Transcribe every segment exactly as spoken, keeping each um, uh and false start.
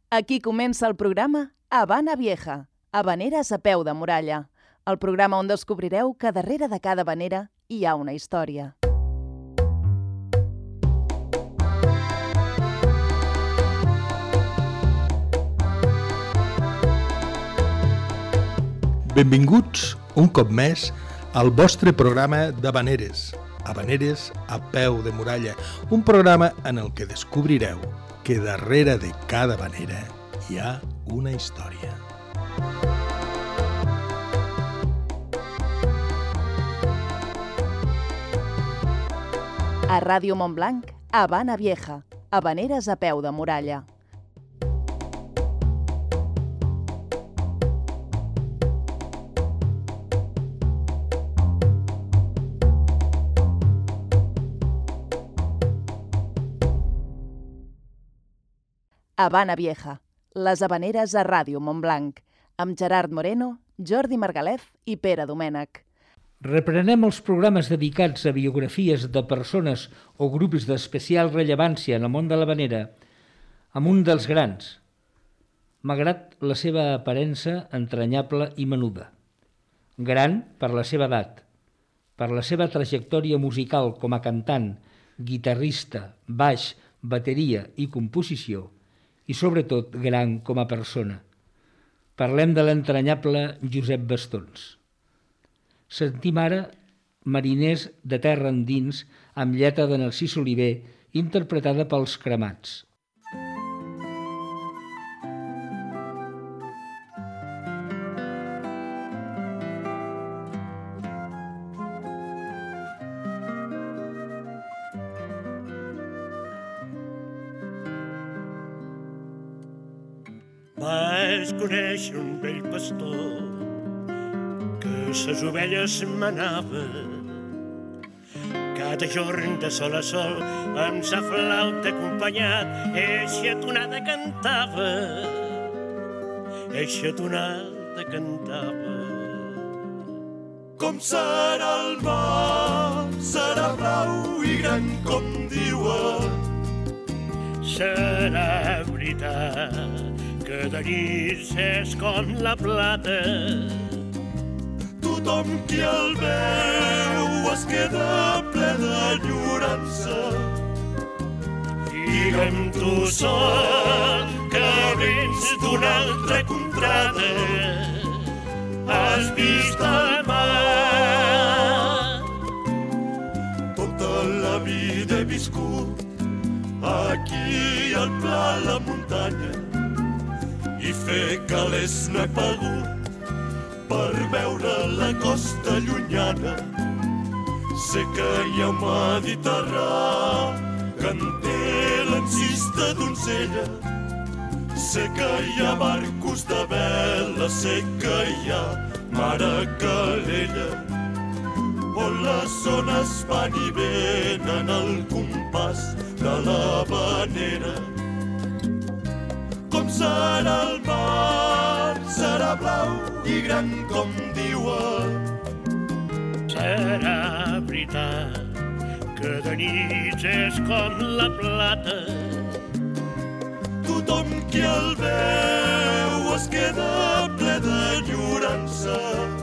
Aquí comença el programa Habana Vieja, Habaneres a peu de muralla, el programa on descobrireu que darrere de cada habanera hi ha una història. Benvinguts un cop més al vostre programa d'Habaneres, Habaneres a peu de muralla, un programa en el que descobrireu que darrere de cada habanera hi ha una història. A Ràdio Montblanc, Habana Vieja, Habaneres a peu de muralla. Habana Vieja, les habaneres a Ràdio Montblanc, amb Gerard Moreno, Jordi Margalef i Pere Domènech. Reprenem els programes dedicats a biografies de persones o grups d'especial rellevància en el món de l'habanera amb un dels grans, malgrat la seva aparença entranyable i menuda. Gran per la seva edat, per la seva trajectòria musical com a cantant, guitarrista, baix, bateria i composició, i sobretot gran com a persona. Parlem de l'entranyable Josep Bastons. Sentim ara Mariners de terra endins amb lletra de Narcís Oliver, interpretada pels Cremats. Vaig conèixer un vell pastor que ses ovelles manava cada jorn de sol a sol amb sa flauta acompanyat, eixa tonada cantava, eixa tonada cantava. Com serà el mar, serà blau i gran com diuen. Serà veritat que de nit és com la plata. Tothom qui el veu es queda ple d'enyorança. Digue'm tu sol que vens d'una altra contrada. Has vist el mar. Tota la vida he viscut aquí al pla la muntanya i fer calés no he pagut per veure la costa llunyana. Sé que hi ha un Mediterrà que en té l'encista donzella. Sé que hi ha barcos de vela, sé que hi ha mar a Calella, on les ones van i venen al compàs de l'habanera. Com serà el mar, serà blau i gran com diuen. Serà veritat que de nit és com la plata. Tothom qui el veu es queda ple d'enyorança.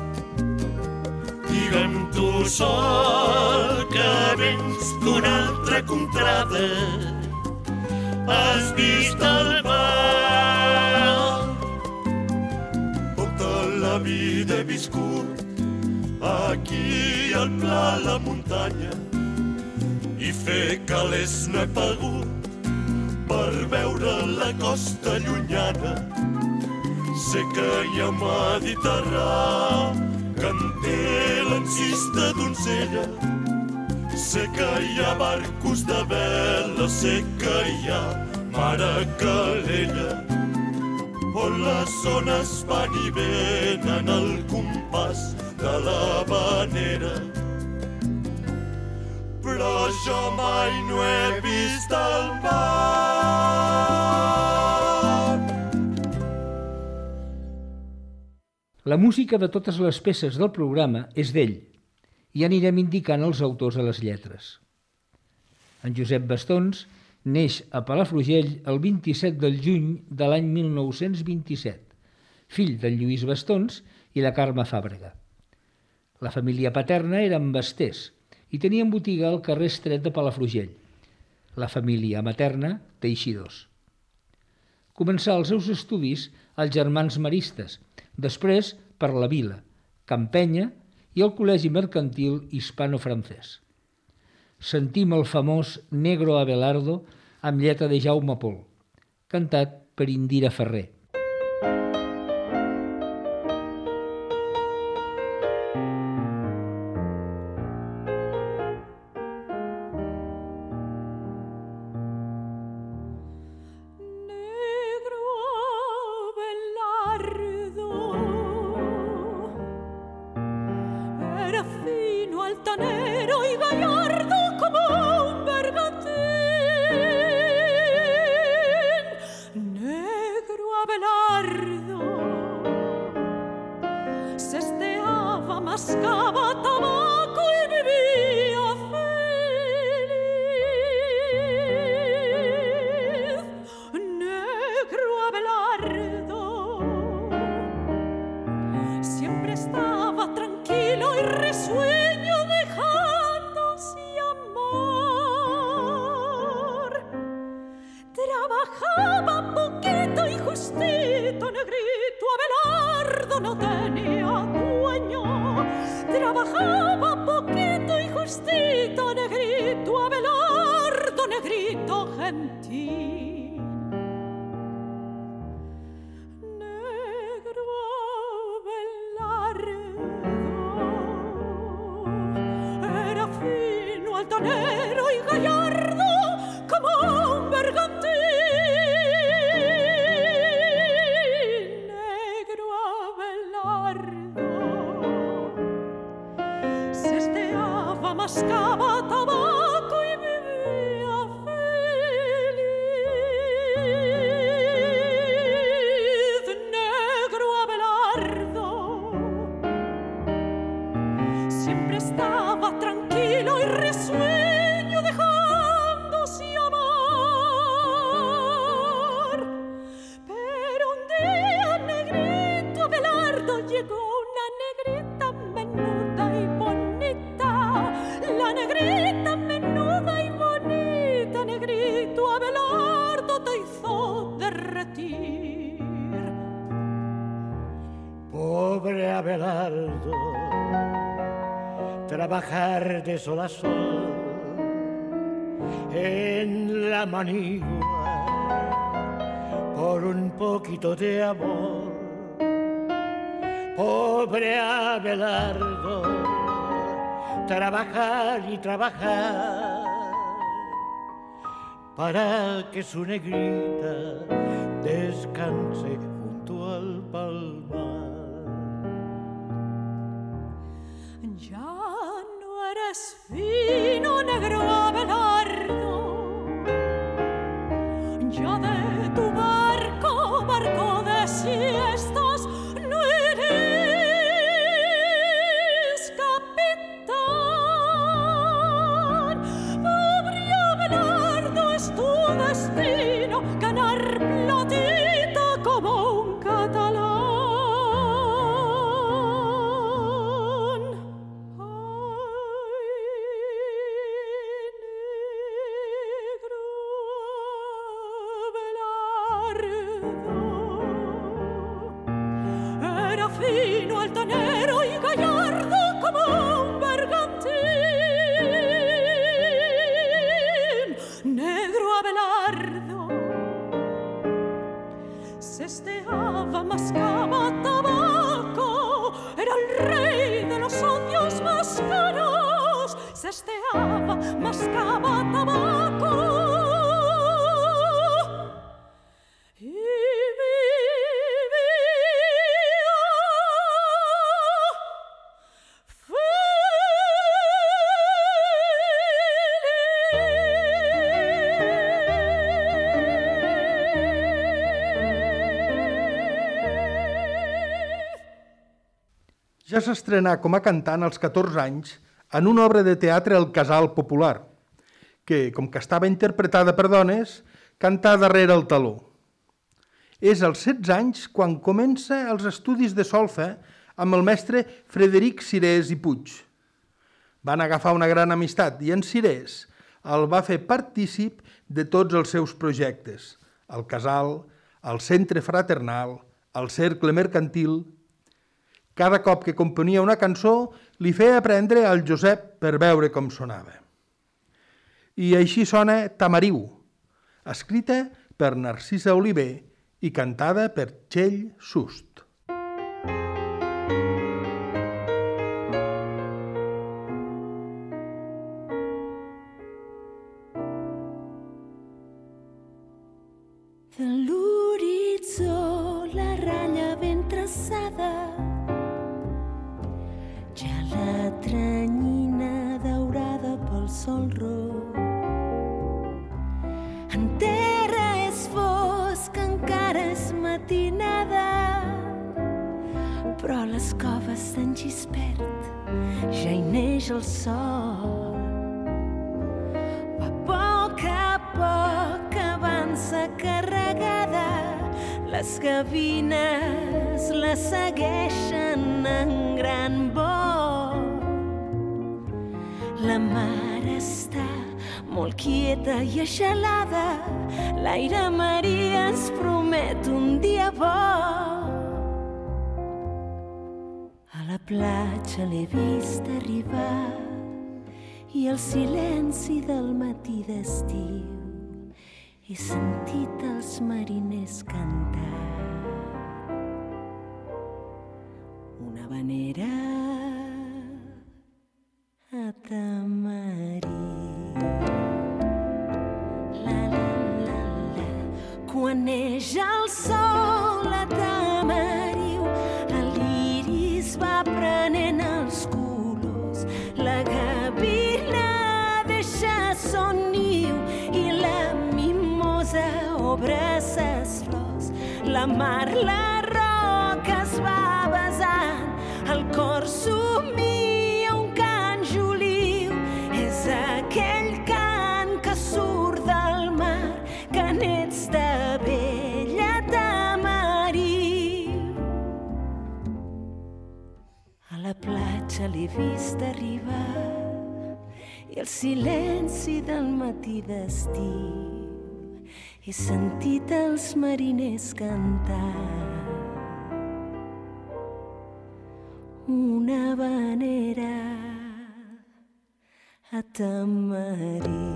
Digue'm tu sol que vens d'una altra contrada. Has vist el mar. Tota la vida he viscut aquí al pla la muntanya i fer calés no he pagut per veure la costa llunyana. Sé que hi ha Mediterrà que en té l'encista donzella. Sé que hi ha barcos de vela, sé que hi ha mar a Calella, on les ones van i venen al compàs de l'habanera. Però jo mai no he vist el mar. La música de totes les peces del programa és d'ell, i anirem indicant els autors a les lletres. En Josep Bastons Neix a Palafrugell el vint-i-set del juny de l'any mil nou-cents vint-i-set, fill d'en Lluís Bastons i la Carme Fàbrega. La família paterna eren basters i tenien botiga al carrer Estret de Palafrugell. La família materna, teixidors. Començà els seus estudis als Germans Maristes, després per la Vila, Campenya i el Col·legi Mercantil Hispano-Francès. Sentim el famós Negro Abelardo amb lletra de Jaume Pol, cantat per Indira Ferrer. Trabajar de sol a sol en la manigua por un poquito de amor. Pobre Abelardo, trabajar y trabajar para que su negrita descanse junto al palmar. Ya no eres fino, negro Abelardo, ya de tu barco, barco de siestas, no eres capitán. Pobre Abelardo, es tu destino ganar platita como un catalán. Fino, altanero y gallardo como un bergantín. Negro Abelardo sesteaba, mascaba tabaco, era el rey de los odios más caros. Sesteaba, mascaba tabaco y ja s'estrenà com a cantant als catorze anys en una obra de teatre El Casal Popular, que, com que estava interpretada per dones, canta darrere el taló. És als setze anys quan comença els estudis de solfa amb el mestre Frederic Cirés i Puig. Van agafar una gran amistat i en Cirés el va fer partícip de tots els seus projectes, el casal, el centre fraternal, el cercle mercantil. Cada cop que componia una cançó li feia aprendre al Josep per veure com sonava. I així sona Tamariu, escrita per Narcisa Oliver i cantada per Txell Sust. De l'horitzó la ratlla ben traçada, ja la tranyina daurada pel sol roig. En terra és fosc, encara és matinada, però a les coves d'en Gispert ja hi neix el sol. A poc a poc avança carregada, les gavines la segueixen en gran vol. La mar està molt quieta i aixelada, l'aire marí ens promet un dia bo. A la platja l'he vist arribar i el silenci del matí d'estiu he sentit els mariners cantar una habanera a Tamarí. La, la, la, la. Quan neix el sol a Tamariu, l'iris va prenent els colors, la gavina deixa son niu i la obre ses flors. La mar, la roca es va besant, el cor somia un cant juliu. És aquell cant que surt del mar, que n'ets de vella Tamariu. A la platja l'he vist arribar i el silenci del matí d'estiu he sentit els mariners cantar una habanera a Tamarí.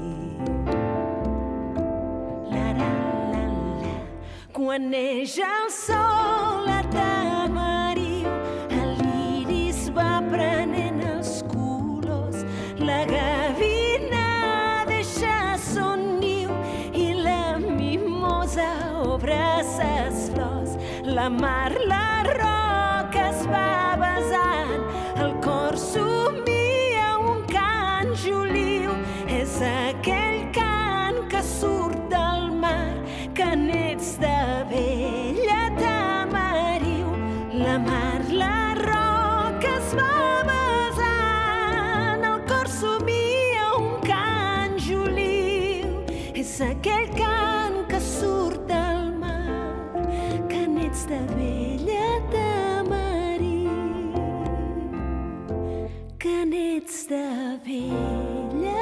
La, la, la, la. Quan neix el sol a Tamariu, l'iris va prenent els colors, la gavina deixa son niu i la mimosa obre ses flors. La mar, la roca es va besant, el cor somia un cant juliu. És aquell cant que surt del mar, que n'ets de vella Tamariu. La mar, la roca es va besant, el cor somia un cant juliu. És aquell cant que surt del mar, que n'ets de vella Tamariu, que n'ets de vella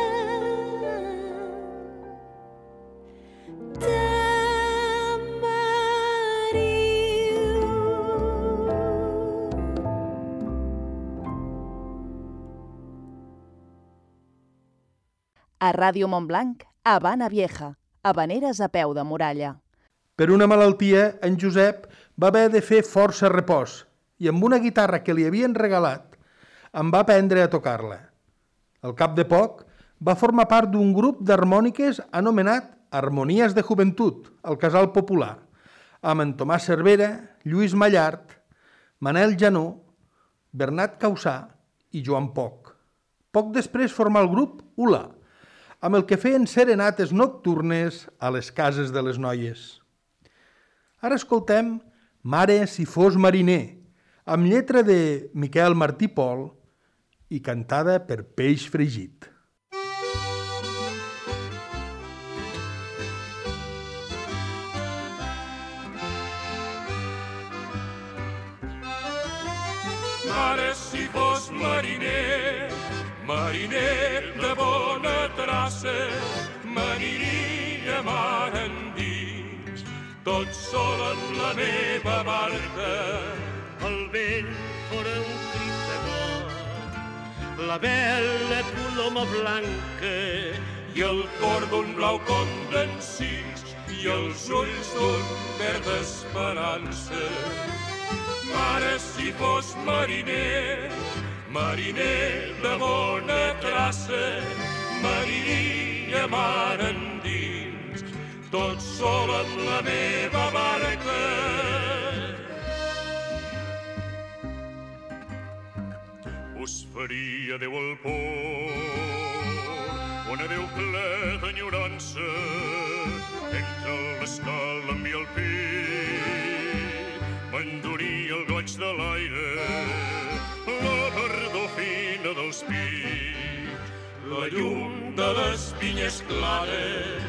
A Ràdio Montblanc, Habana Vieja, habaneres a peu de muralla. Per una malaltia, en Josep va haver de fer força repòs i amb una guitarra que li havien regalat em va aprendre a tocar-la. Al cap de poc va formar part d'un grup d'harmòniques anomenat Harmonies de Joventut, al Casal Popular, amb en Tomàs Cervera, Lluís Mallart, Manel Janó, Bernat Causà i Joan Poc. Poc després formà el grup Ula, amb el que feien serenates nocturnes a les cases de les noies. Ara escoltem Mare si fos mariner, amb lletra de Miquel Martí Pol i cantada per Peix Fregit. Mare, si fos mariner, mariner de bona traça, m'aniria mar endins, tot sol en la meva barca. El vent fora un crit de gol, la bella coloma blanca i el cor d'un blau condensis i els ulls d'un verd d'esperança. Mare, si fos mariner, mariner de bona traça, m'aniria mar endins, tot sol en la meva barca. Us faria Déu el port, on adeu ple d'enyorança, entre l'escalm i el pit, m'enduria el goig de l'aire, la verdor fina dels pits, la llum de les vinyes clares.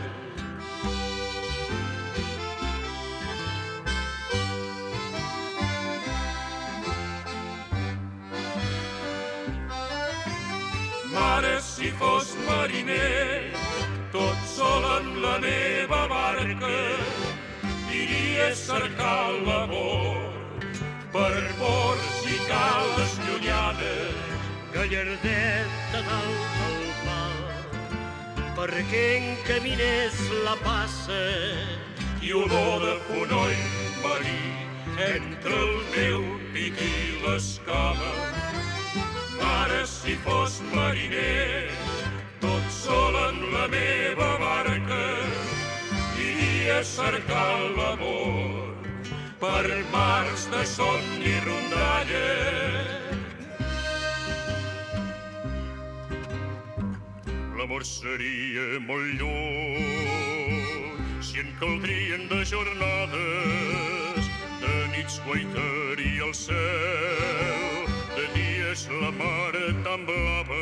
Mare, si fos mariner, tot sol en la meva barca, iria a cercar l'amor per ports i cales llunyanes, gallardeta dalt del mar, perquè encaminés la passa i olor de fonoll marí entre el meu pic i l'escama. Mare, si fos mariner, tot sol en la meva barca, iria a cercar l'amor per mars de son i rondalla. L'amor seria molt lluny si en caldrien de jornades, de nits guaitaria el cel, de dies la mare tan blava,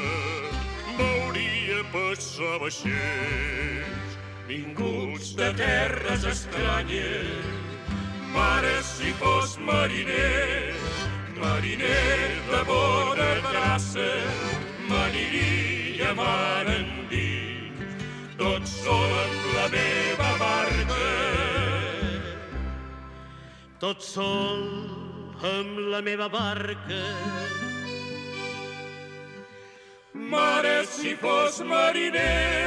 veuria passar vaixells vinguts de terres estranyes. Mare, si fos mariner, mariner de bona traça, m'aniria mar endins, tot sol en la meva barca. Tot sol amb la meva barca. Mare, si fos mariner.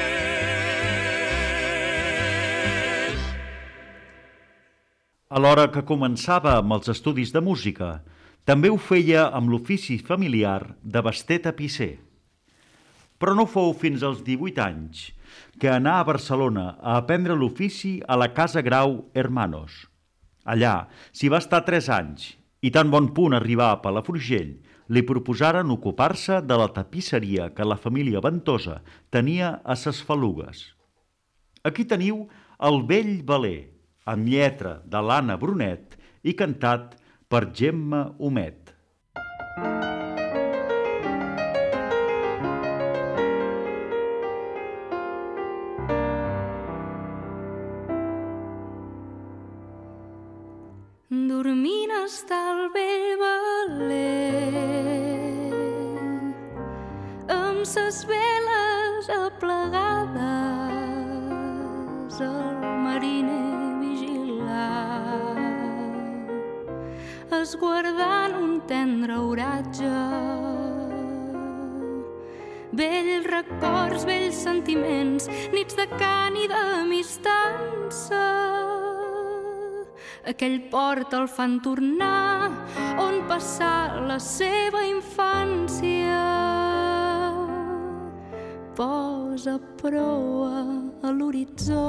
Alhora que començava amb els estudis de música, també ho feia amb l'ofici familiar de baster tapisser. Però no fou fins als divuit anys que anà a Barcelona a aprendre l'ofici a la Casa Grau Hermanos. Allà s'hi va estar tres anys i tan bon punt arribar a Palafrugell li proposaren ocupar-se de la tapisseria que la família Ventosa tenia a Ses Falugues. Aquí teniu El vell veler, amb lletra de l'Anna Brunet i cantat per Gemma Humet. Dormint està el vell veler amb ses veles aplegades, el mariner vigilant, esguardant un tendre oratge. Vells records, vells sentiments, nits de cant i d'amistança. Aquell port el fan tornar on passà la seva infància. Posa proa a l'horitzó,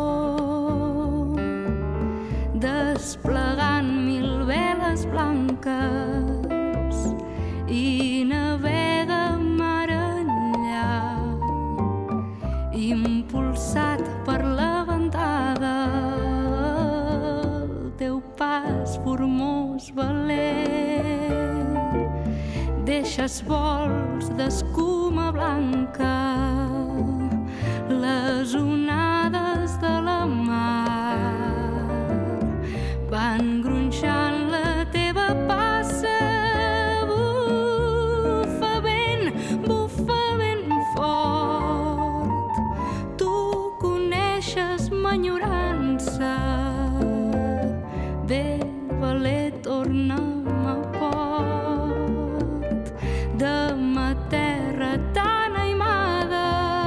desplegant mil veles blanques, i navega mar enllà, impulsat per la ventada. Teu pas formós veler, deixes vols d'escuma blanca, les onades de la mar van gronxant la teva passa, torna'm a port de ma terra tan aimada.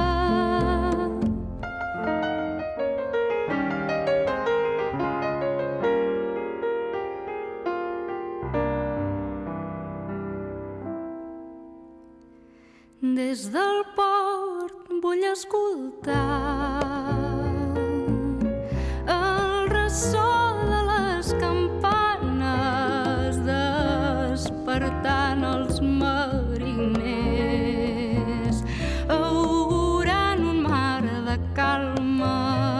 Des del port vull escoltar el ressò de les campanes despertant els mariners, augurant un mar de calma.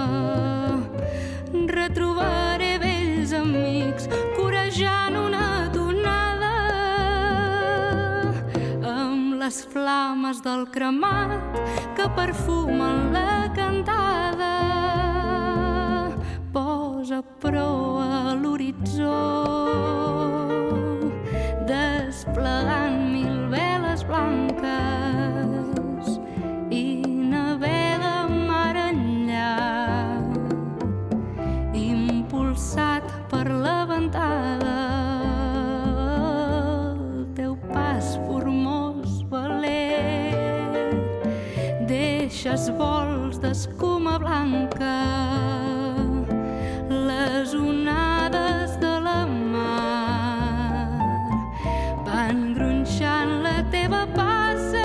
Retrobaré vells amics corejant una tonada amb les flames del cremat que perfumen la cantada. Posa proa a l'horitzó, desplegant mil veles blanques, i navega mar enllà, impulsat per la ventada. El teu pas formós valer, deixes vols d'escuma blanca, les onades de la mar van gronxant la teva passa.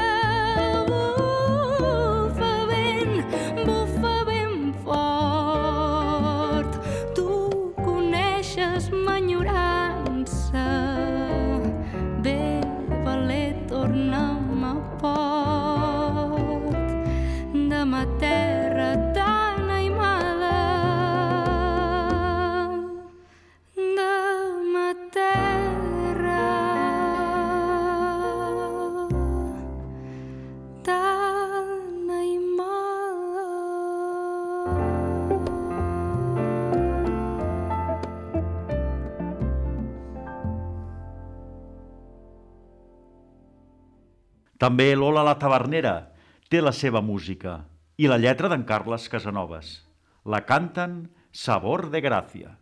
Bufa vent, bufa ben fort, tu coneixes m'enyorança. Bé, valer, torna'm a port de ma terra tan aimada. També Lola la Tavernera té la seva música i la lletra d'en Carles Casanovas. La canten Sabor de Gràcia.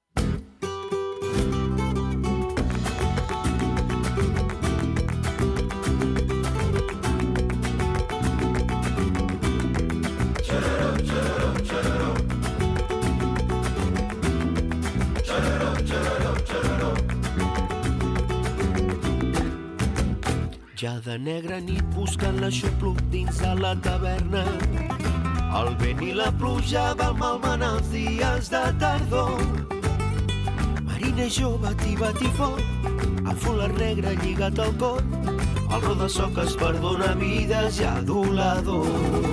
Ja de negra nit buscant l'aixopluc dins de la taverna, el vent i la pluja van malmenar els dies de tardor. Mariner jove, tibat i fort, a folar negre lligat al cor, el ro de soques per donar vides i adulador.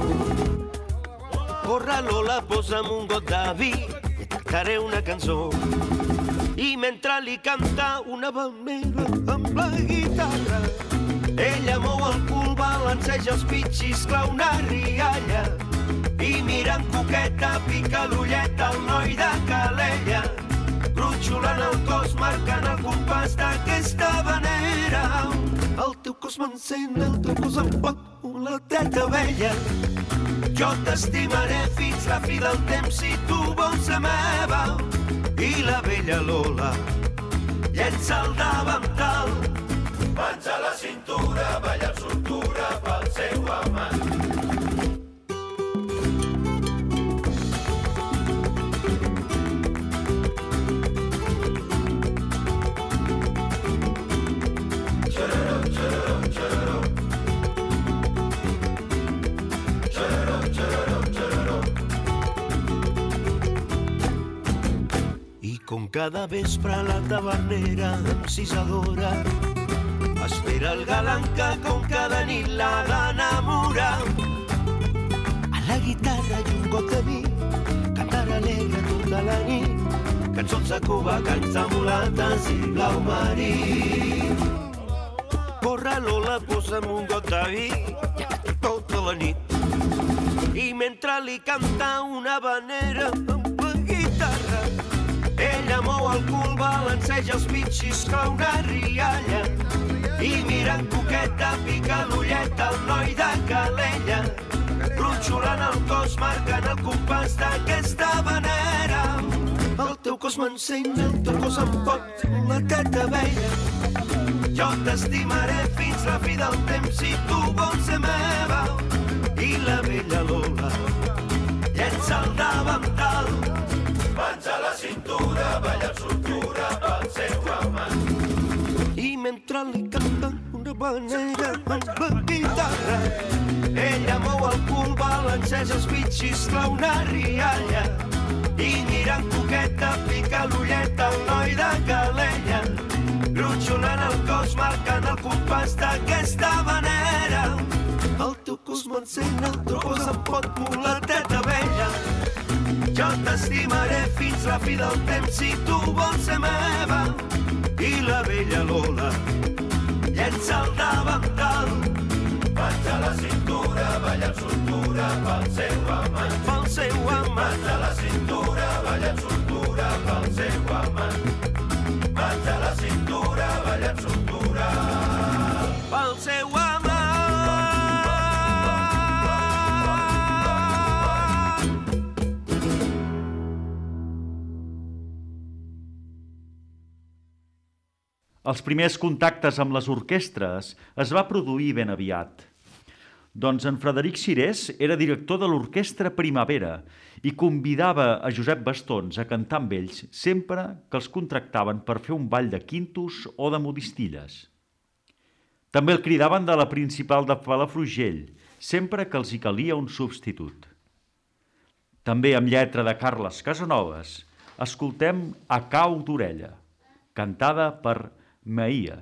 Corre Lola, posa'm un got de vi i et cantaré una cançó. I mentre li canta una balmera amb la guitarra, ella mou el cul, balanceja els pitxis, clau una rialla, i mirant coqueta pica l'ullet al noi de Calella, brutxolant el cos, marcant el compàs d'aquesta vanera. El teu cos m'encén, el teu cos em pot una teta vella. Jo t'estimaré fins la fi del temps si tu vols ser meva. I la vella Lola llença el davantal, mans a la cintura, ballant soltura pel seu amant. Xararó, xararó, xararó. Xararó, xararó, xararó. I com cada vespre la tavernera encisadora espera el galant que com cada nit l'ha d'enamorar. A la guitarra i un got de vi, cantar alegre tota la nit, cançons de Cuba, cants de mulates i blau marí. Corre Lola, posa'm un got de vi i canta tota la nit. I mentre li canta una vanera amb la guitarra, ella mou el cul, balanceja els pitxis, fa una rialla, i mirant coqueta pica l'ullet al noi de Calella, brutxolant el cos, marcant el compàs d'aquesta vanera. El teu cos m'encén, el teu cos em pot la teta vella. Jo t'estimaré fins la fi del temps si tu vols ser meva. I la vella Lola llença el davantal, mans a la cintura, ballant soltura pel seu amant. I mentre li canta una vanera amb la guitarra, ella mou el cul, balanceix els bitxis, la una rialla. I mirant coqueta, pica l'ulleta al noi de Calella, gronxolant el cos, marcant el compàs d'aquesta vanera. El teu cos m'encén, el teu cos em pot molar, teta vella. Jo t'estimaré fins la fi del temps si tu vols ser meva. I la vella Lola llença el davantal, mans a la cintura, ballant soltura pel seu amant. Pel seu amant. Mans a la cintura, ballant soltura pel seu amant. Mans a la cintura, ballant soltura pel seu amant. Els primers contactes amb les orquestres es va produir ben aviat. Doncs en Frederic Cirés era director de l'Orquestra Primavera i convidava a Josep Bastons a cantar amb ells sempre que els contractaven per fer un ball de quintos o de modistilles. També el cridaven de la Principal de Palafrugell, sempre que els hi calia un substitut. També amb lletra de Carles Casanovas, escoltem A cau d'orella, cantada per Maia.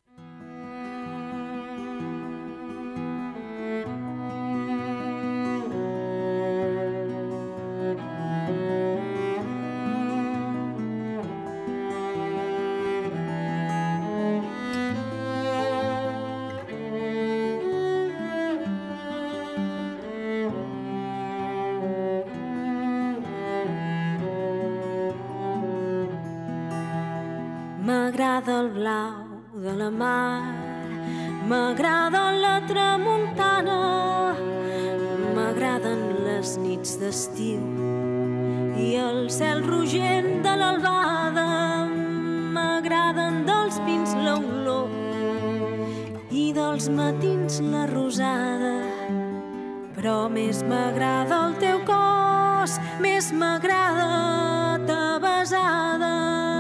M'agrada el blau de la mar, m'agrada la tramuntana, m'agraden les nits d'estiu i el cel rogent de l'albada, m'agraden dels pins l'olor i dels matins la rosada, però més m'agrada el teu cos, més m'agrada ta besada.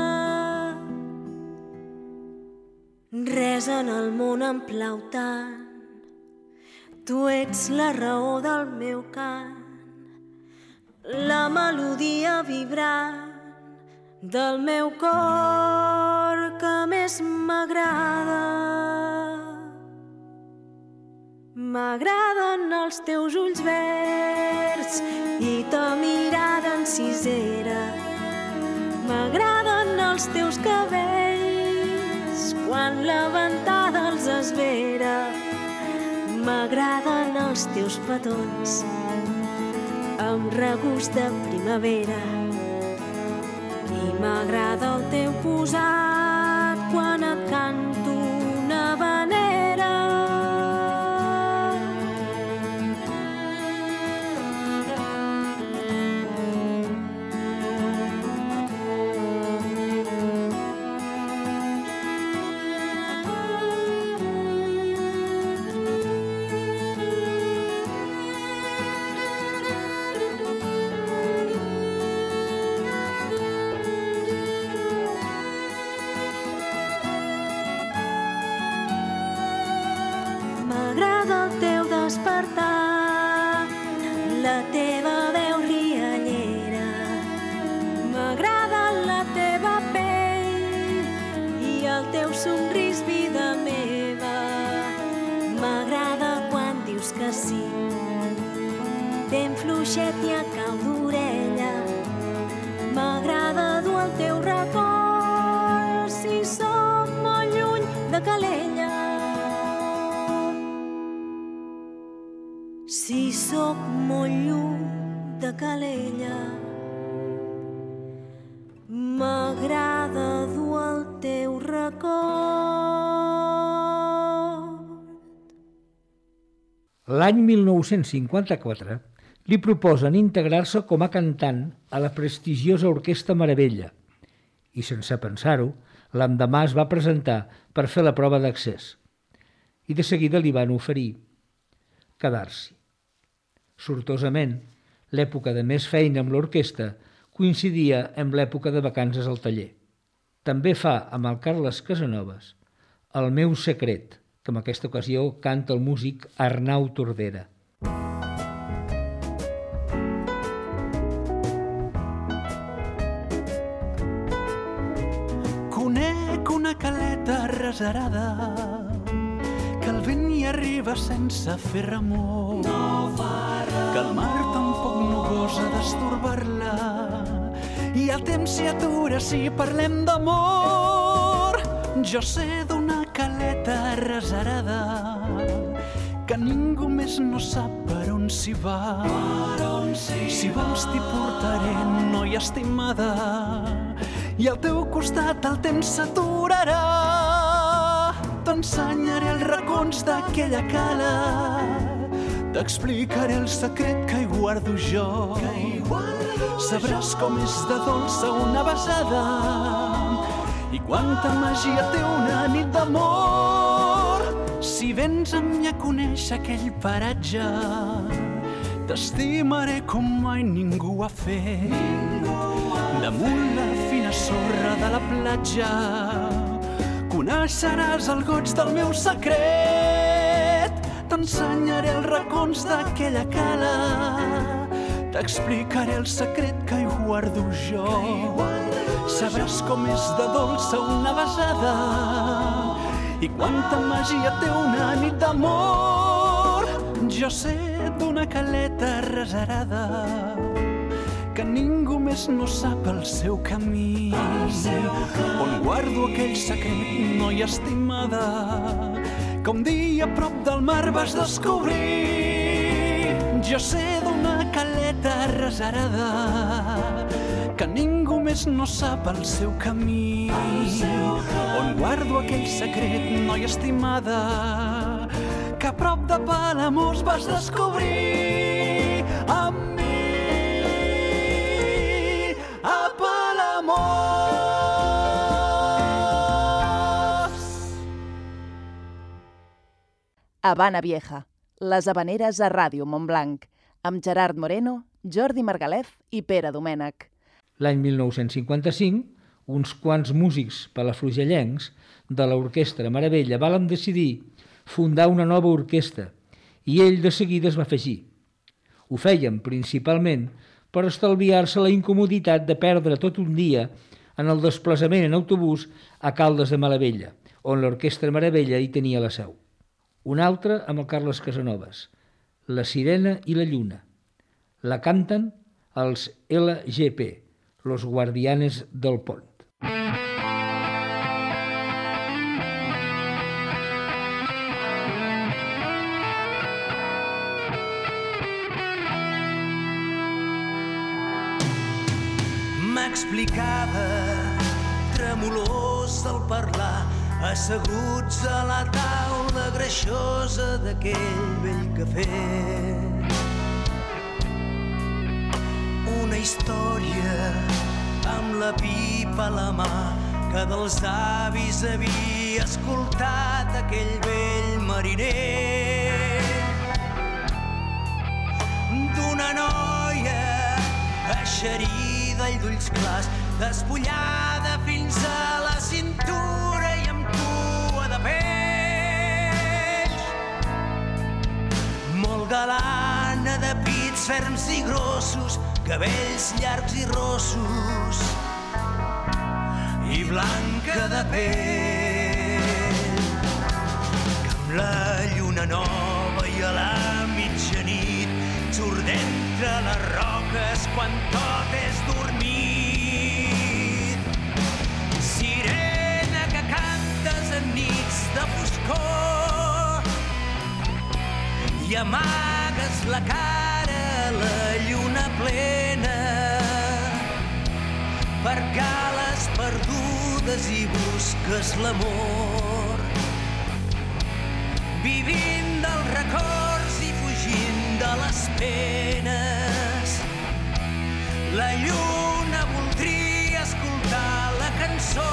Res en el món em plau tant, tu ets la raó del meu cant, la melodia vibrant del meu cor que més m'agrada. M'agraden els teus ulls verds i ta mirada encisera, m'agraden els teus cabells quan la ventada els esvera, m'agraden els teus petons amb regust de primavera i m'agrada el teu posat quan et canto una vanera. La teva veu riallera, m'agrada la teva pell i el teu somrís, vida meva, m'agrada quan dius que sí, ben fluixet i a cau d'orella, m'agrada dur el teu record si som molt lluny de Calella. Si sóc molt lluny de Calella, m'agrada dur el teu record. L'any mil nou-cents cinquanta-quatre, li proposen integrar-se com a cantant a la prestigiosa Orquestra Meravella i, sense pensar-ho, l'endemà es va presentar per fer la prova d'accés i de seguida li van oferir quedar-s'hi. Sortosament, l'època de més feina amb l'orquestra coincidia amb l'època de vacances al taller. També fa amb el Carles Casanovas El meu secret, que en aquesta ocasió canta el músic Arnau Tordera. Conec una caleta reserada que el vent hi arriba sense fer remor, no fa remor, que el mar tampoc no gosa d'estorbar-la i el temps s'hi atura si parlem d'amor. Jo sé d'una caleta reserada que ningú més no sap per on s'hi va. Si vols t'hi portaré, noia estimada, i al teu costat el temps s'aturarà. T'ensenyaré els racons d'aquella cala, t'explicaré el secret que hi guardo jo. Sabràs com és de dolça una besada i quanta màgia té una nit d'amor. Si vens amb mi a conèixer aquell paratge, t'estimaré com mai ningú ha fet. Damunt la fina sorra de la platja coneixeràs el goig del meu secret. T'ensenyaré els racons d'aquella cala, t'explicaré el secret que hi guardo jo. Sabràs com és de dolça una besada i quanta màgia té una nit d'amor. Jo sé d'una caleta reserada que ningú més no sap el seu camí, on guardo aquell secret, noia estimada, que un dia a prop del mar vas descobrir. Jo sé d'una caleta reserada que ningú més no sap el seu camí, on guardo aquell secret, noia estimada, que a prop de Palamós vas descobrir. Amb mi, a Palamós. Habana Vieja, les habaneres a Ràdio Montblanc, amb Gerard Moreno, Jordi Margalef i Pere Domènech. L'any mil nou-cents cinquanta-cinc, uns quants músics palafrugellencs de l'Orquestra Meravella varen decidir fundar una nova orquestra i ell de seguida es va afegir. Ho feien principalment per estalviar-se la incomoditat de perdre tot un dia en el desplaçament en autobús a Caldes de Malavella, on l'Orquestra Meravella hi tenia la seu. Un altre amb el Carles Casanovas, La Sirena i la Lluna. La canten els L G P, Los Guardianes del Pont. M'explicava, tremolós al parlar, asseguts a la taula greixosa d'aquell vell cafè. Una història amb la pipa a la mà que dels avis havia escoltat aquell vell mariner. D'una noia eixerida i d'ulls clars, despullada fins a la cintura i amb cua de peix. Molt galana, de pits ferms i grossos, cabells llargs i rossos i blanca de pell, que amb la lluna nova i a la mitjanit surt d'entre les roques quan tot és dormit. Sirena que cantes en nits de foscor i amagues la cara a la lluna plena per cales perdudes i busques l'amor, vivint dels records i fugint de les penes. La lluna voldria escoltar la cançó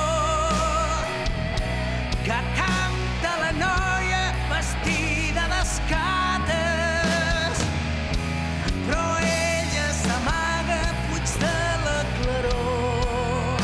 que canta la noia vestida d'escates, però ella s'amaga fuig de la claror.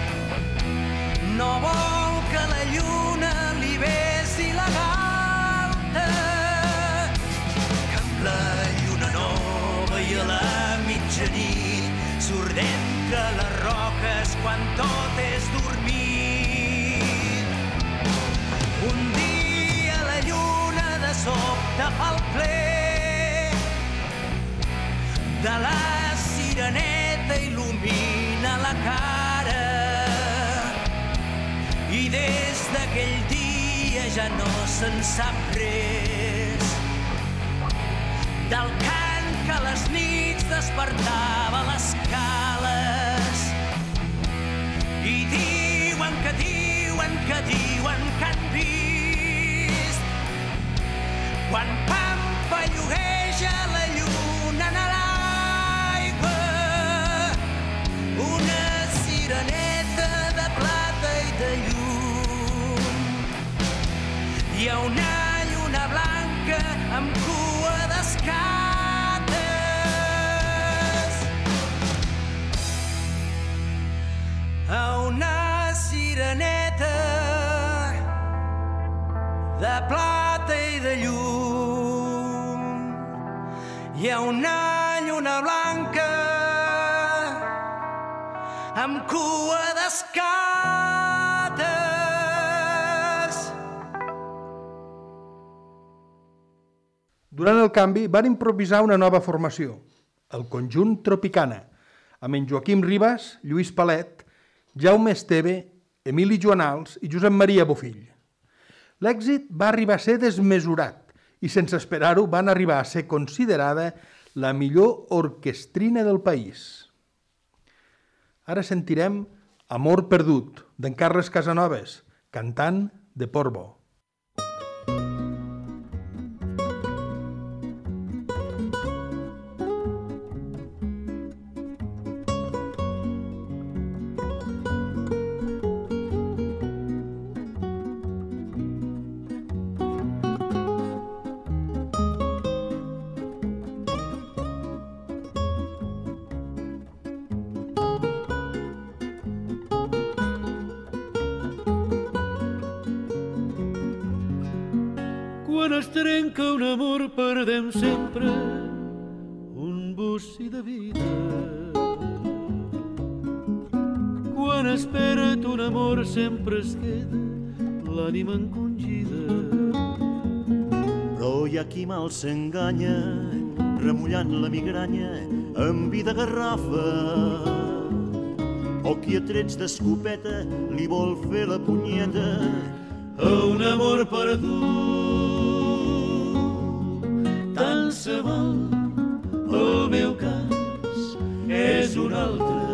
No vol que la lluna li besi la galta, que amb la lluna nova i a la mitjanit surt d'entre les roques quan tot és dormit. Un dia la lluna de sobte fa el ple de la sireneta, il·lumina la cara i des d'aquell dia ja no se'n sap res del cant que a les nits despertava les cales. I diuen que diuen que diuen que han vist quan pampallugueja la lluna en l'aigua una sireneta de plata i de llum. Hi ha una lluna blanca amb cua d'escates, a una sireneta de plata i de llum. Hi ha una lluna blanca amb cua d'escates. Durant el canvi van improvisar una nova formació, el conjunt Tropicana, amb en Joaquim Ribas, Lluís Palet, Jaume Esteve, Emili Joanals i Josep Maria Bofill. L'èxit va arribar a ser desmesurat i sense esperar-ho van arribar a ser considerada la millor orquestrina del país. Ara sentirem Amor perdut, d'en Carles Casanovas, cantant de Portbou. Quan es trenca un amor perdem sempre un bocí de vida. Quan es perd un amor sempre es queda l'ànima encongida. Però hi ha qui mal s'enganya remullant la migranya amb vi de garrafa, o qui a trets d'escopeta li vol fer la punyeta a un amor perdut. Tant se val, el meu cas és un altre.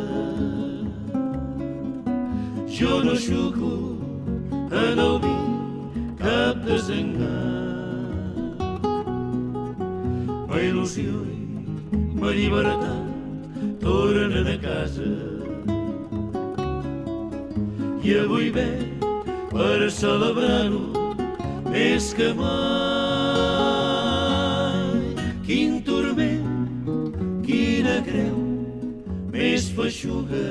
Jo no xuco en el vi cap desengany. Ma il·lusió i ma llibertat tornen a casa. I avui ve per celebrar-ho més que mai. Quin turment, quina creu més feixuga.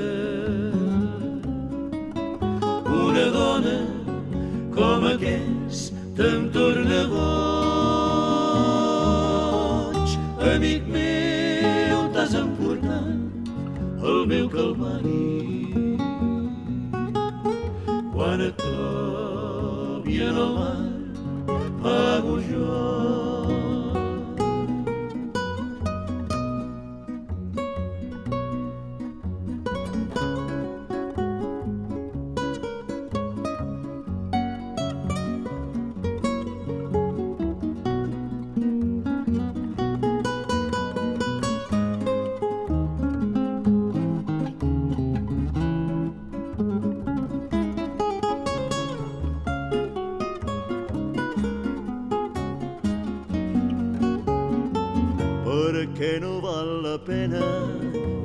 Una dona com aquesta em torna boig. Amic meu, t'has emportat el meu calvari. Quan et trobi en el mar, pago jo.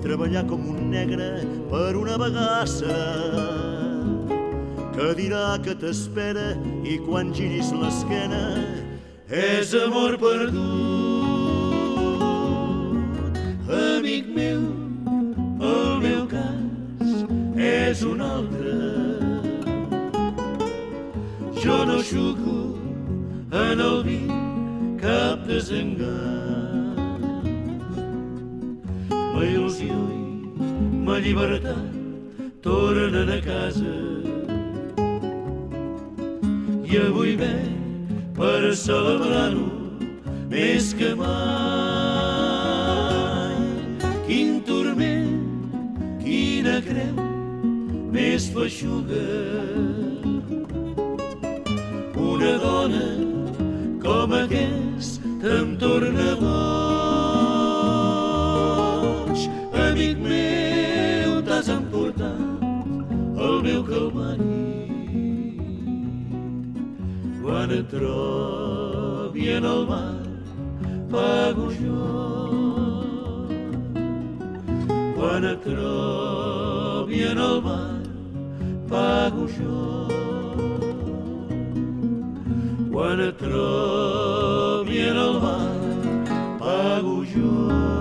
treballar com un negre per una bagassa que dirà que t'espera i quan giris l'esquena és amor perdut. Amic meu, el meu cas és un altre. Jo no xuco en el vi cap desengany. Ma il·lusió i ma llibertat tornen a casa i avui ve per celebrar-ho més que mai. Quin turment, quina creu més feixuga, una dona com aquesta em torna boig. Amic meu, t'has emportat el meu calvari. Quan et trobi en el mar, pago jo. Quan et trobi en el mar, pago jo. Quan et trobi en el mar, pago jo.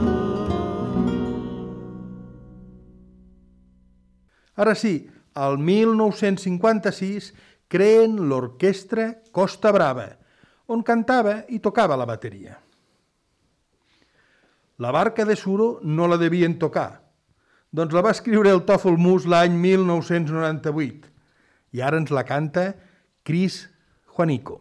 Ara sí, al mil nou-cents cinquanta-sis creen l'orquestra Costa Brava, on cantava i tocava la bateria. La barca de suro no la devien tocar, doncs la va escriure el Tòfol Mus l'any mil nou-cents noranta-vuit i ara ens la canta Cris Juanico.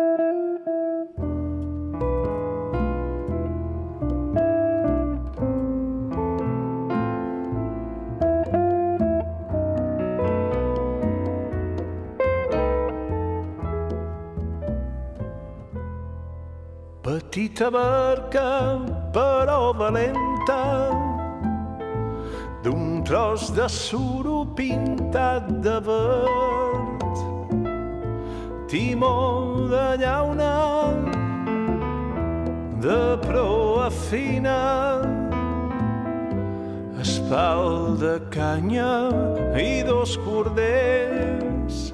Petita barca, però valenta, d'un tros de suro pintat de verd, timó de llauna, de proa fina, espal de canya i dos corders.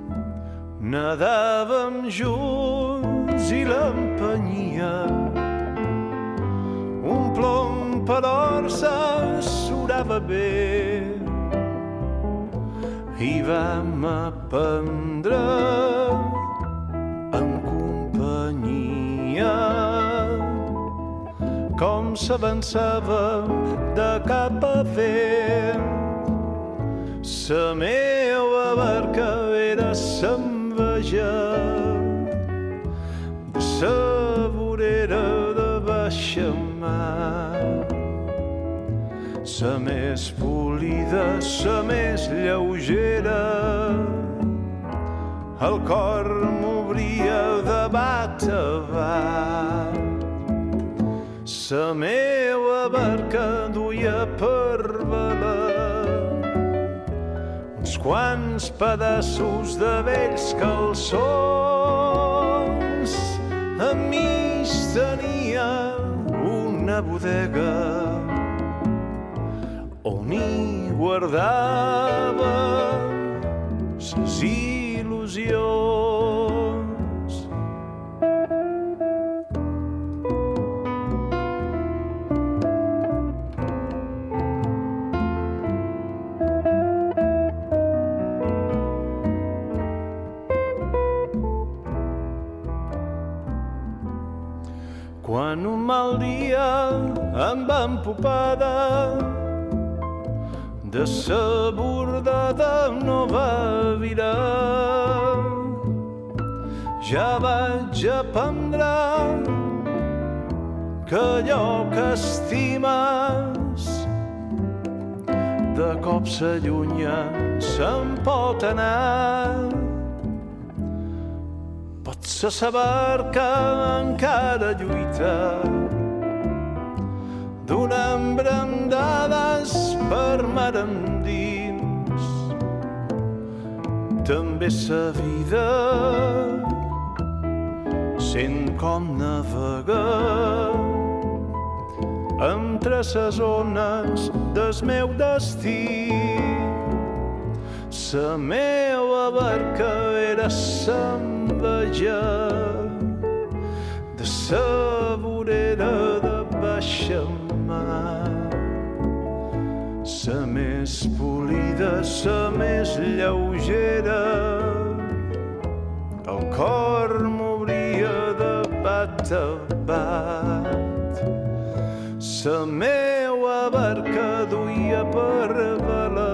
Nadàvem junts i l'empenyia un plom per orsa, surava bé i vam aprendre en companyia com s'avançava de cap a vent. Sa meua barca era s'enveja de sa vorera de baixa mar. Sa més polida, sa més lleugera, el cor m'obria de bat a bat. Sa meua barca duia per velar uns quants pedaços de vells calçons. A mig tenia una bodega on hi guardava ses il·lusions. Quan un mal dia em va empopada de sa bordada no va virar, ja vaig aprendre que allò que estimes de cop s'allunya, se'n pot anar. Potser sa barca encara lluita donant brandades per mar endins. També sa vida sent com navegar entre ses ones del meu destí. Sa meva barca era s'enveja de sa vorera de baixa mar. Sa més polida, sa més lleugera, el cor m'obria de bat a bat. Sa meua barca duia per vela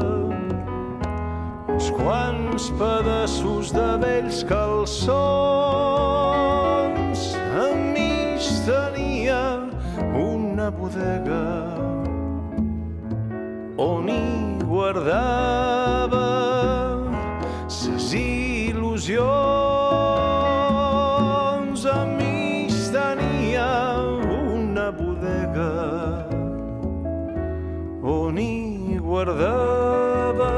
uns quants pedaços de vells calçons. A mig tenia una bodega on hi guardava ses il·lusions. A mig tenia una bodega on hi guardava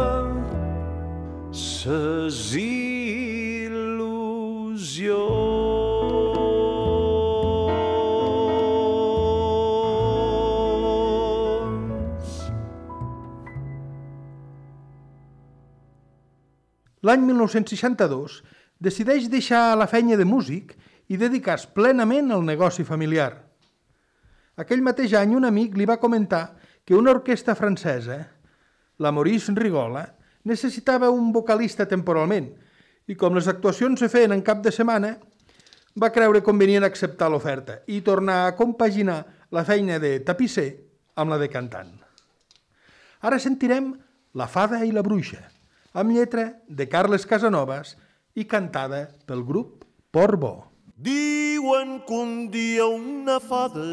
ses il·lusions. L'any mil nou-cents seixanta-dos decideix deixar la feina de músic i dedicar-se plenament al negoci familiar. Aquell mateix any un amic li va comentar que una orquestra francesa, la Maurice Rigola, necessitava un vocalista temporalment i com les actuacions se feien en cap de setmana, va creure convenient acceptar l'oferta i tornar a compaginar la feina de tapisser amb la de cantant. Ara sentirem La fada i la bruixa, amb lletra de Carles Casanovas i cantada pel grup Portbó. Diuen que un dia una fada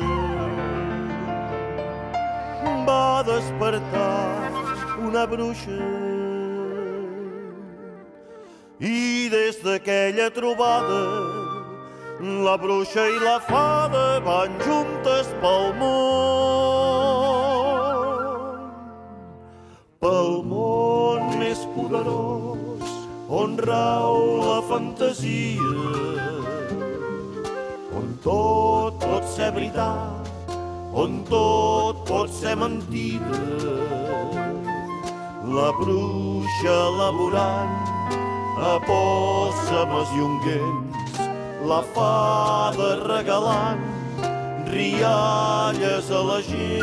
va despertar una bruixa i des d'aquella trobada la bruixa i la fada van juntes pel món, pel món més poderós on rau la fantasia, on tot pot ser veritat, on tot pot ser mentida. La bruixa laborant a pòssames i unguents, la fada regalant rialles a la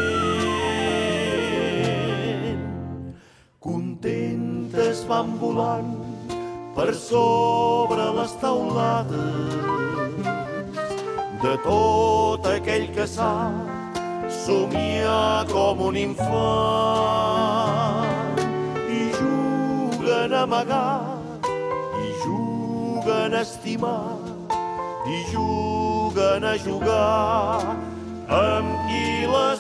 gent. Contentes van volant per sobre les taulades de tot aquell que sap somiar com un infant i juguen a amagar i juguen a estimar i juguen a jugar amb qui les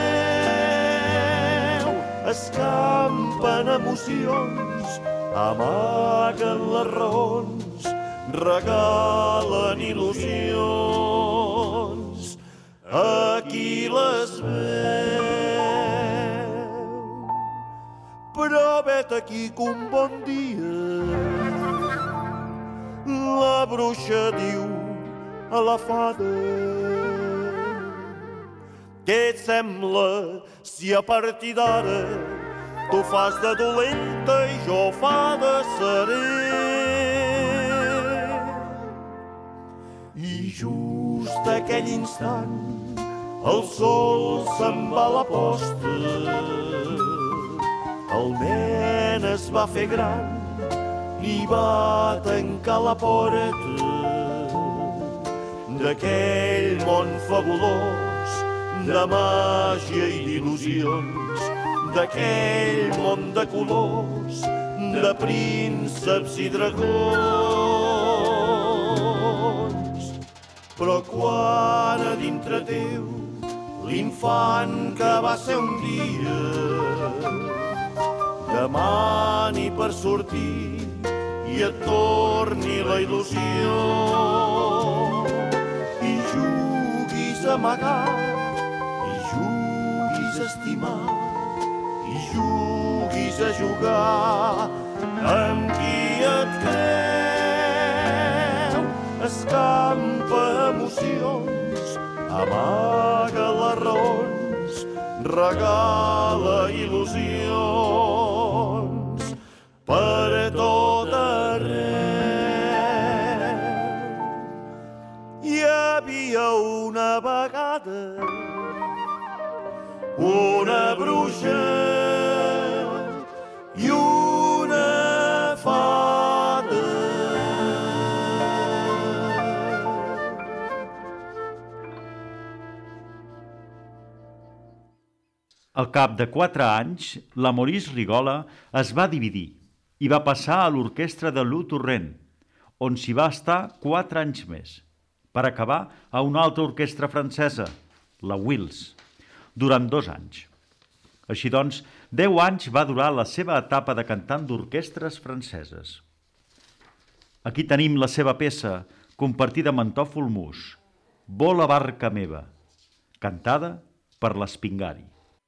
creu. Escampen emocions, amaguen les raons, regalen il·lusions a qui les veu. Però vet aquí que un bon dia la bruixa diu a la fada: què et sembla si a partir d'ara tu fas de dolenta i jo fada seré? I just aquell instant el sol se'n va a la posta, el nen es va fer gran i va tancar la porta d'aquell món fabulós de màgia i d'il·lusions, d'aquell món de colors, de prínceps i dragons. Però quan a dintre teu l'infant que va ser un dia demani per sortir i et torni la il·lusió i juguis a amagar i juguis a estimar i juguis a jugar amb qui et creu. Escampa emocions, amaga les regala il·lusions per tot arreu. Hi havia una vegada una bruixa i una fada. Al cap de quatre anys, la Maurice Rigola es va dividir i va passar a l'orquestra de Lou Torrent, on s'hi va estar quatre anys més, per acabar a una altra orquestra francesa, la Wills, durant dos anys. Així doncs, deu anys va durar la seva etapa de cantant d'orquestres franceses. Aquí tenim la seva peça, compartida amb Antòfol Mus, Vola barca meva, cantada per l'Espingari.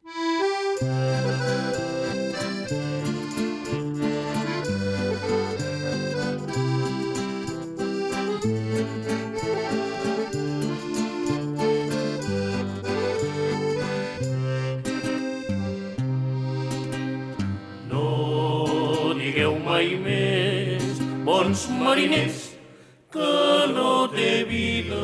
No digueu mai més, bons mariners, que no té vida.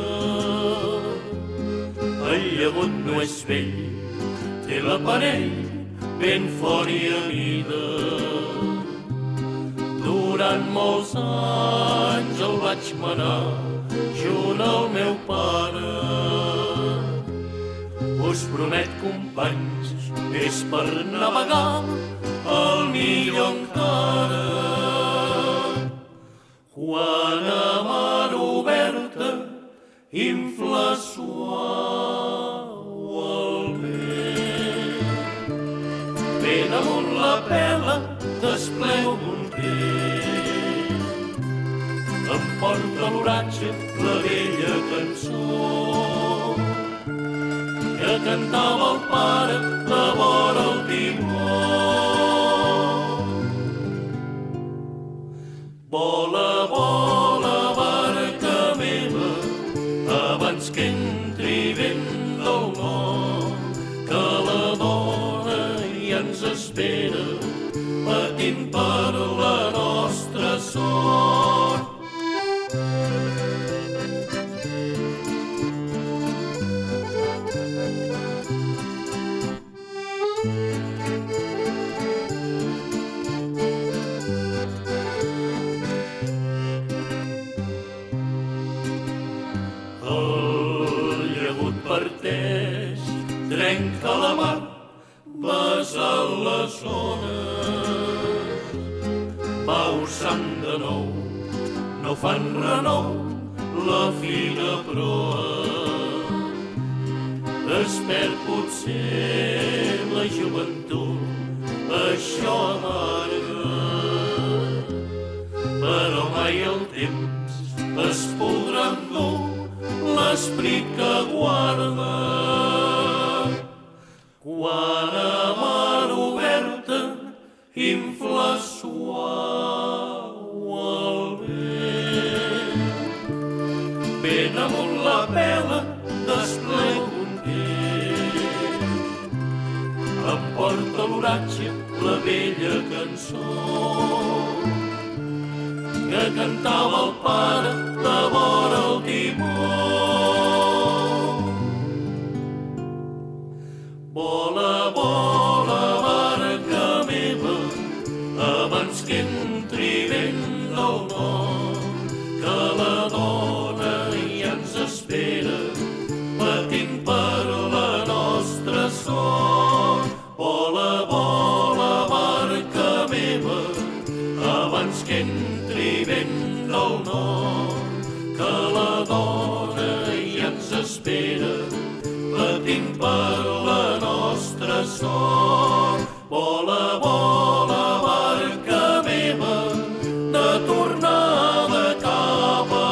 El llagut no és vell, té l'aparell ben fort i a mida. Durant molts anys el vaig manar junt al meu pare. Us promet, companys, és per navegar el millor encara. Quan a mar oberta infla suau el vent, ben amunt la pela despleu d'un vent, em porta a l'oratge la vella cançó que cantava el pare a vora el timó. Vola, vola, barca meva, abans que entri vent del nord, que la dona ja ens espera, patint per la nostra sort. Parteix, trenca la mar, besa les ones, pausant de nou, no fan renou la fina proa. Es perd potser la joventut, això amarga, però mai el temps es podrà endur l'esperit que guarda. Quan a mar oberta infla suau el vent, ben amunt la pela desplega un vent, em porta a l'oratge la vella cançó que cantava el pare de vora el timó. Vola, vola, barca meva, abans que entri vent del nord, que la dona ja ens espera, patint per la nostra sort. Vola, vola, barca meva, abans que entri vent del nord, que la dona ja ens espera, patint per la nostra sort. Vola, vola, barca meva, de tornada cap a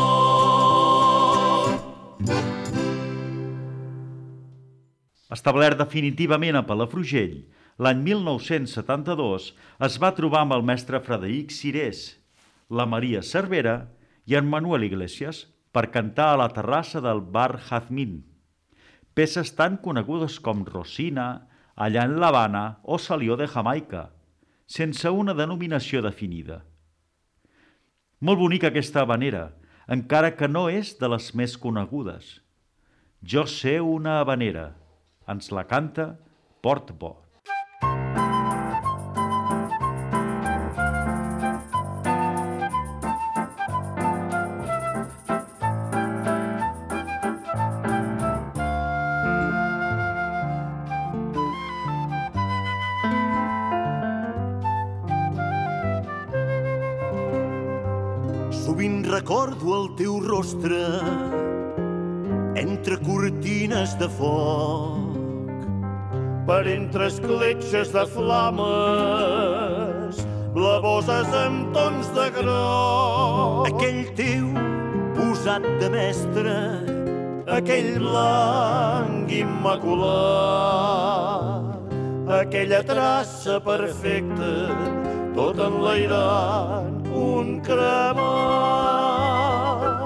port. Establert definitivament a Palafrugell, l'any mil nou-cents setanta-dos es va trobar amb el mestre Frederic Cirés, la Maria Cervera i en Manuel Iglesias per cantar a la terrassa del bar Jazmín. peces tan conegudes com Rosina, Allà en l'Havana o Salió de Jamaica, sense una denominació definida. Molt bonica aquesta habanera, encara que no és de les més conegudes. Jo sé una habanera, ens la canta Port Bo. Sovint recordo el teu rostre entre cortines de foc, per entre escletxes de flames blavoses amb tons de groc. Aquell teu posat de mestre, aquell blanc immaculat, aquella traça perfecta, tot enlairant un cremat.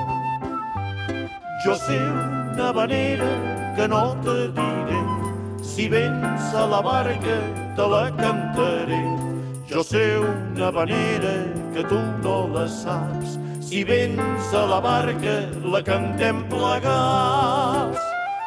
Jo sé una habanera que no te diré, si vens a la barca te la cantaré. Jo sé una habanera que tu no la saps, si vens a la barca la cantem plegats.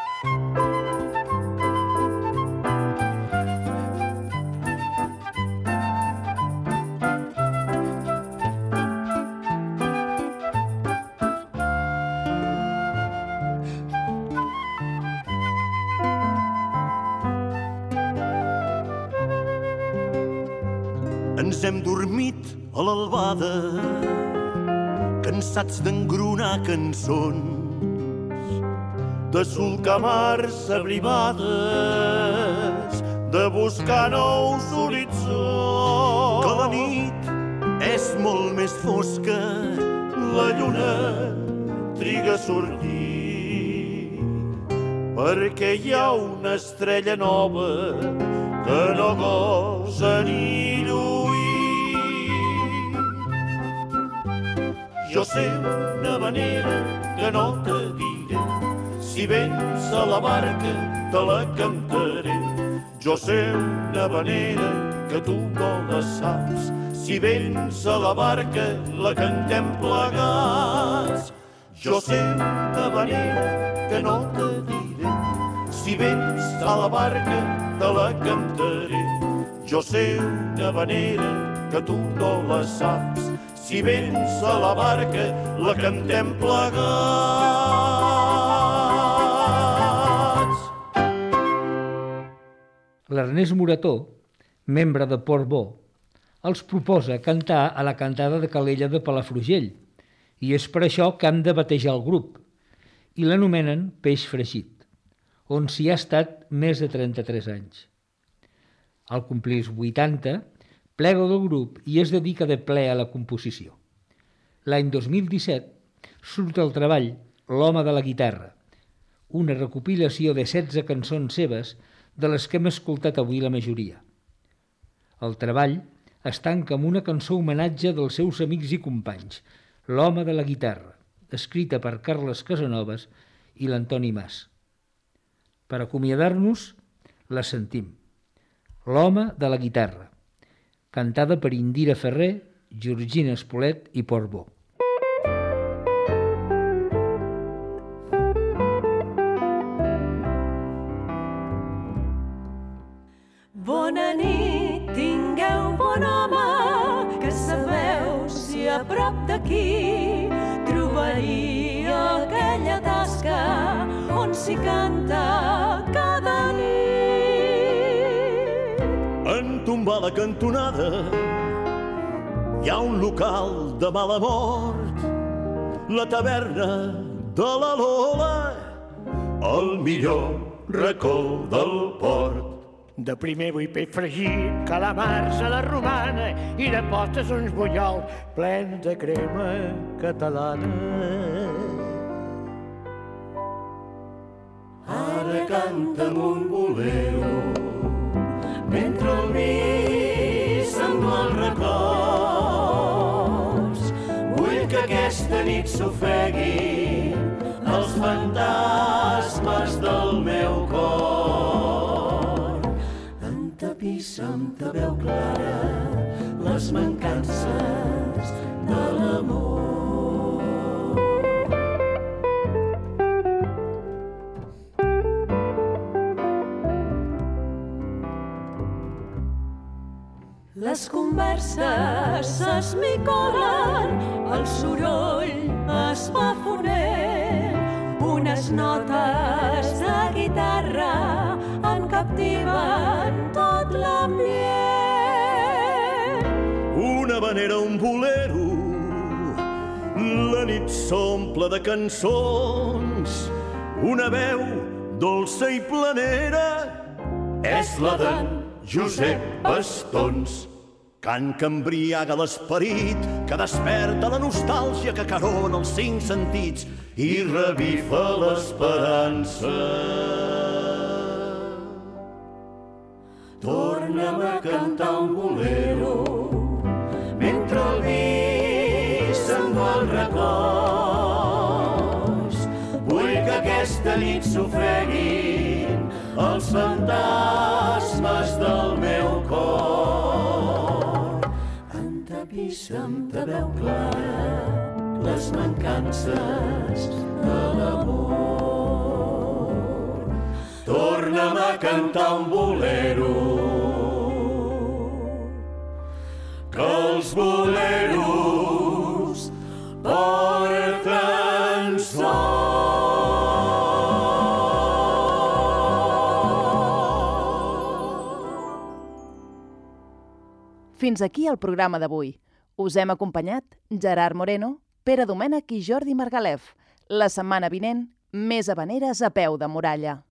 Ens hem dormit a l'albada, cansats d'engronar cançons, de solcamar-se abrivades, de buscar nous horitzons. Que la nit és molt més fosca, la lluna triga a sortir, perquè hi ha una estrella nova que no gosa ni lluir. Jo sé una habanera que no te diré, si vens a la barca te la cantaré. Jo sé una habanera que tu no la saps, si vens a la barca la cantem plegats. Jo sé una habanera que no te diré, si vens a la barca te la cantaré. Jo sé una habanera que tu no la saps, si vens a la barca la cantem plegats. L'Ernest Morató, membre de Port Bo, els proposa cantar a la cantada de Calella de Palafrugell, i és per això que han de batejar el grup, i l'anomenen Peix Fregit, on s'hi ha estat més de trenta-tres anys. Al complir els vuitanta, plega del grup i es dedica de ple a la composició. L'any dos mil disset surt el treball L'home de la guitarra, una recopilació de setze cançons seves de les que hem escoltat avui la majoria. El treball es tanca amb una cançó homenatge dels seus amics i companys, L'home de la guitarra, escrita per Carles Casanovas i l'Antoni Mas. Per acomiadar-nos, la sentim. L'home de la guitarra, cantada per Indira Ferrer, Georgina Espolet i Port Bo. Bona nit, tingueu bon home, que sabeu si a prop d'aquí trobaria aquella tasca on s'hi canta cada nit. En tombar la cantonada hi ha un local de mala mort, la taverna de la Lola, el millor racó del port. De primer vull peix fregit, calamars a la romana i de postres uns bullols plens de crema catalana. Ara canta'm un bolero mentre el vi sembla els records. Vull que aquesta nit s'ofegui els fantasmes del meu ta veu clara les mancances de l'amor. Les converses s'esmicolen, el soroll es va fonent, unes notes de guitarra en captiven tot l'ambient. Una habanera, un bolero, la nit s'omple de cançons, una veu dolça i planera, és la d'en Josep Bastons. Cant que embriaga l'esperit, que desperta la nostàlgia, que carona els cinc sentits i revifa l'esperança. Torna'm a cantar un bolero mentre el vi s'endú el records. Vull que aquesta nit s'ofeguin els fantasmes del meu cor. Entapissa amb ta veu clara les mancances de l'amor. Torna'm a cantar un bolero, que els boleros porten sort. Fins aquí el programa d'avui. Us hem acompanyat Gerard Moreno, Pere Domènech i Jordi Margalef. La setmana vinent, més habaneres a peu de muralla.